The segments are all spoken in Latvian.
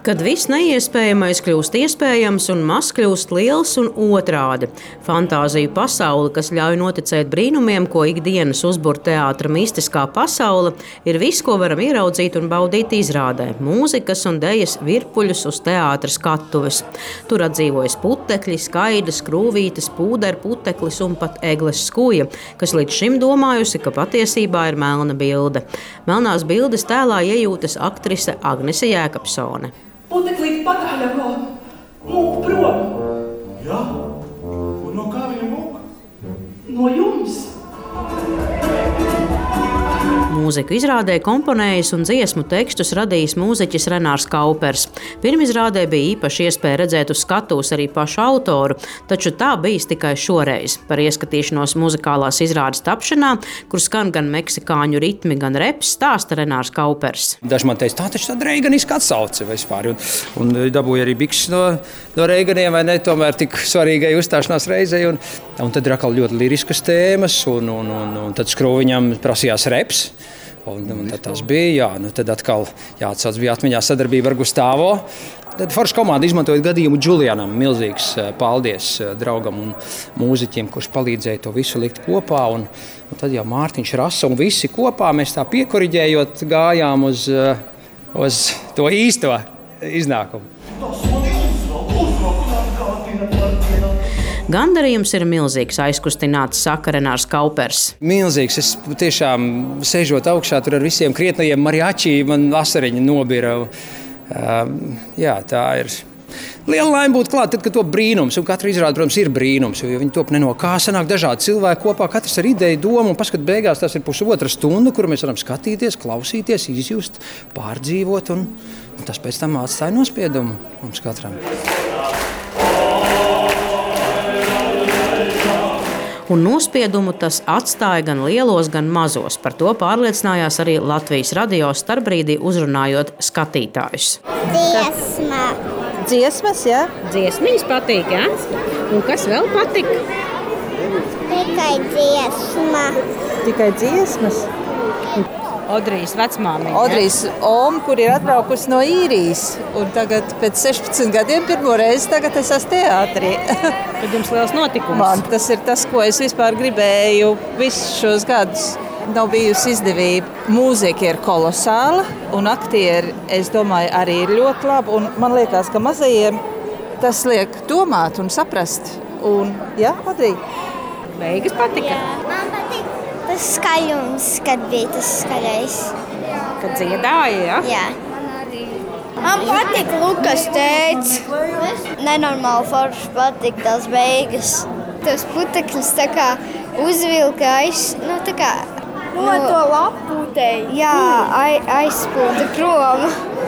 Kad viss neiespējamais kļūst iespējams un mazs kļūst liels un otrādi. Fantāziju pasaule, kas ļauj noticēt brīnumiem, ko ikdienas uzbur teātra mistiskā pasaule, ir viss, ko varam ieraudzīt un baudīt izrādē. Mūzikas un dejas virpuļus uz teātra skatuves. Tur atdzīvojas putekļi, skaidrs, krūvītes, pūderputeklis un pat egles skuja, kas līdz šim domājusi, ka patiesībā ir melna bilde. Melnās bildes tēlā iejūtas aktrise Agnese Jēkabsone. Puteklīti Patakuļako mūk prom. Jā? Un no kā viņa mūk? No jums. Mūziku izrādē komponējis un dziesmu tekstus radījis mūziķis Renārs Kaupers. Pirmizrādē bija īpaši iespēja redzēt uz skatuves arī pašu autoru, taču tā bijis tikai šoreiz. Par ieskatīšanos muzikālās izrādes tapšanā, kur skan gan meksikāņu ritmi, gan reps, stāsta Renārs Kaupers. Daži man teica, tā taču tāda reiganiska atsauce vispār. Un dabūja arī bikšs no reiganiem, vai ne, tomēr tik svarīgai uzstāšanās reizei. Un tad ir atkal ļoti liriskas tēmas, un tad skruviņam prasījās reps. Un tad tas bija, tad atkal jāatsauc bija atmiņā sadarbība ar Gustavo. Tad forša komanda izmantojot gadījumu Džulianam. Milzīgs paldies draugam un mūziķim, kurš palīdzēja to visu likt kopā. Un tad jau Mārtiņš, Rasa un visi kopā mēs tā piekoriģējot gājām uz to īsto iznākumu. Gandarījums ir milzīgs, aizkustināts, saka Renārs Kaupers. Milzīgs. Es tiešām sēžot augšā tur ar visiem krietnajiem mariači, man asariņi nobira. Jā, tā ir liela laime būt klāt, tad, kad to brīnums, un katra izrāde, protams, ir brīnums, jo viņi top ne no kā, sanāk dažādi cilvēki kopā, katrs ar ideju, domu, un paskat beigās tas ir pusotra stunda, kuru mēs varam skatīties, klausīties, izjust, pārdzīvot, un tas pēc tam atstāja nospiedumu mums katram. Un nospiedumu tas atstāja gan lielos, gan mazos. Par to pārliecinājās arī Latvijas radio starpbrīdī uzrunājot skatītājus. Dziesma. Dziesmas, jā? Dziesmiņas patīk, jā? Un kas vēl patika? Tikai dziesma. Tikai dziesmas? Odrijas vecmāmiņa. Odrijas oma, kur ir atbraukusi no Īrijas. Un tagad pēc 16 gadiem pirmo reizi tagad es esmu teātrī. Tad jums liels notikums. Man tas ir tas, ko es vispār gribēju visus šos gadus. Nav bijusi izdevība. Mūzika ir kolosāla un aktieri, es domāju, arī ir ļoti labi. Un man liekas, ka mazajiem tas liek domāt un saprast. Un, jā, Odrija? Beigas patika? Man patīk tas skaļums, kad bija tas skaļais. Kad dziedāja, jā? Jā. Man patīk Lukas teica. Nenormāli forši patīk tās beigas. Tos putekļus tā kā uzvilka tā kā no to lapūtei. Jā, aizpūta prom.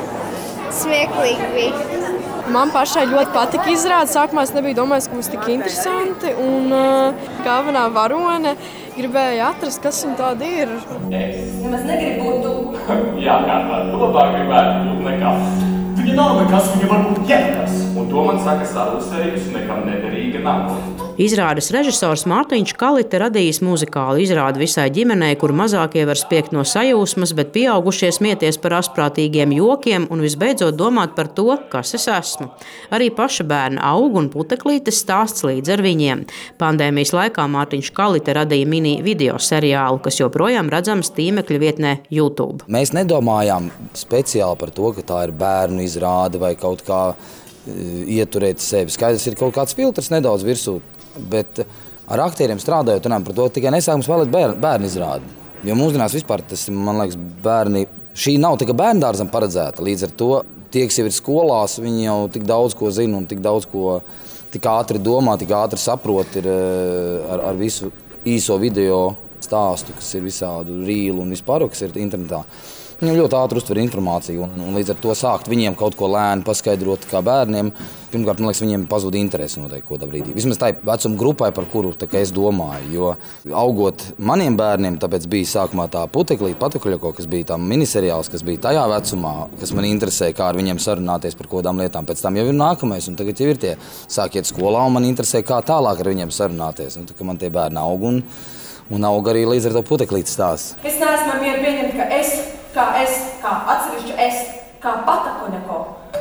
Smieklīgi bija. Man pašai ļoti patika izrāde. Sākumā es nebiju domājis, ka būs tik interesanti. Un galvenā varone gribēja atrast, kas viņa tāda ir. Es nemaz negribu būt tu. Jā, kā tā, tu labāk gribētu būt nekā. Viņa nav nekas, viņa var būt jebkas. Un to man saka sarusējus, nekam nederīga nav. Izrādes režisors Mārtiņš Kalite radījis muzikālu izrādi visai ģimenei, kur mazākie var spiegt no sajūsmas, bet pieaugušie smieties par asprātīgiem jokiem un visbeidzot domāt par to, kas es esmu. Arī paša bērna aug un puteklītes stāsts līdz ar viņiem. Pandēmijas laikā Mārtiņš Kalite radīja mini video seriālu, kas joprojām redzams tīmekļa vietnē YouTube. Mēs nedomājām speciāli par to, ka tā ir bērnu izrāde vai kaut kā ieturēt sevi. Skaidrs, ir kaut kāds filtrs nedaudz virsū. Bet ar aktieriem strādājot, runājam par to, tikai nesākums vēlēt bērnu izrādi. Jo mūsdienās vispār tas, man liekas, bērni, šī nav tikai bērndārzam paredzēta. Līdz ar to tie, kas jau ir skolās, viņi jau tik daudz ko zina un tik daudz ko tik ātri domā, tik ātri saprot ir ar visu īso video stāstu, kas ir visādu rīlu un vispār, kas ir internetā. Viņi ļoti ātri uztver informāciju un līdz ar to sākt viņiem kaut ko lēni paskaidrot kā bērniem. Pirmkārt, man liekas, viņiem pazuda interesi noteikti kādā brīdī. Vismaz tai vecuma grupai, par kuru es domāju. Jo augot maniem bērniem, tāpēc bija sākumā tā Puteklīte Patakuļako, kas bija tā miniseriāls, kas bija tajā vecumā, kas man interesēja, kā ar viņiem sarunāties par kādām lietām. Pēc tam jau ir nākamais, un tagad jau ir tie sāk iet skolā, un man interesē, kā tālāk ar viņiem sarunāties. Un, man tie bērni aug un aug arī līdz ar to Puteklītes stāsts. Es neesmu mieru pieņemt, ka es, kā atsevišķa es, kā Patakuļako,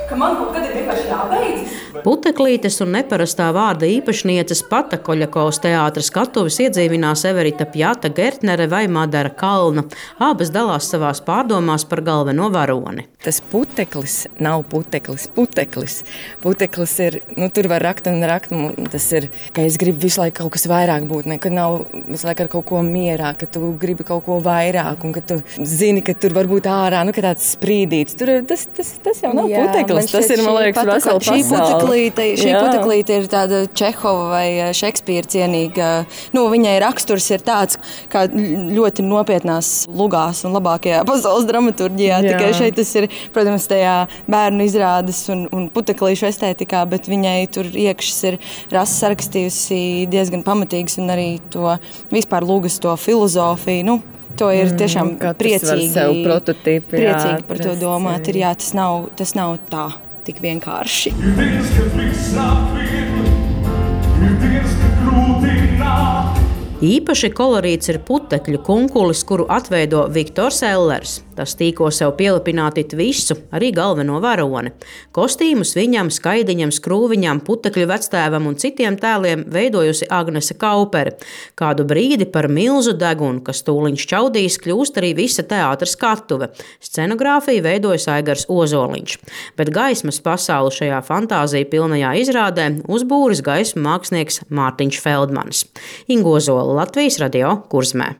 ka man kaut kad ir vienkārši jābeidz. Puteklītes un neparastā vārda īpašnieces Patakoļakovas teātra skatuves iedzīvinās Everita Pjata Gertnere vai Madara Kalna. Abas dalās savās pārdomās par galveno varoni. Tas puteklis nav puteklis. Puteklis ir, tur var rakt un rakt. Tas ir, ka es gribu visu laiku kaut kas vairāk būt, ka nav visu laiku ar kaut ko mierā, ka tu gribi kaut ko vairāk un ka tu zini, ka tur var būt ārā, ka tāds sprīdīts. Tas jau nav puteklis. Tas ir, man liekas, vesela pasaule. Šī puteklīte ir tāda Čehova vai Šekspīra cienīga. Viņai raksturs ir tāds, kā ļoti nopietnās lugās un labākajā pasaules dramaturģijā. Tikai šeit tas ir, protams, tajā bērnu izrādes un puteklīšu estētikā, bet viņai tur iekšas ir Rasa sarakstījusi diezgan pamatīgs un arī to vispār lugas to filozofiju. To ir tiešām priecīgi par to domāt. Tas nav tā tik vienkārši. Īpaši kolorīts ir putekļu kunkulis, kuru atveido Viktors Ellers. Tas tīko sev pielipināt it visu, arī galveno varoni. Kostīmus viņam, Skaidiņam, Skrūviņam, putekļu vectēvam un citiem tēliem veidojusi Agnese Kaupere. Kādu brīdi par milzu degunu, kas tūliņ šķaudīs, kļūst arī visa teātra skatuve. Scenogrāfiju veidojas Aigars Ozoliņš. Bet gaismas pasauli šajā fantāzija pilnajā izrādē uzbūris gaismu mākslinieks Mārtiņš Feldmanis. Inga Ozola, Latvijas Radio, Kurzmē.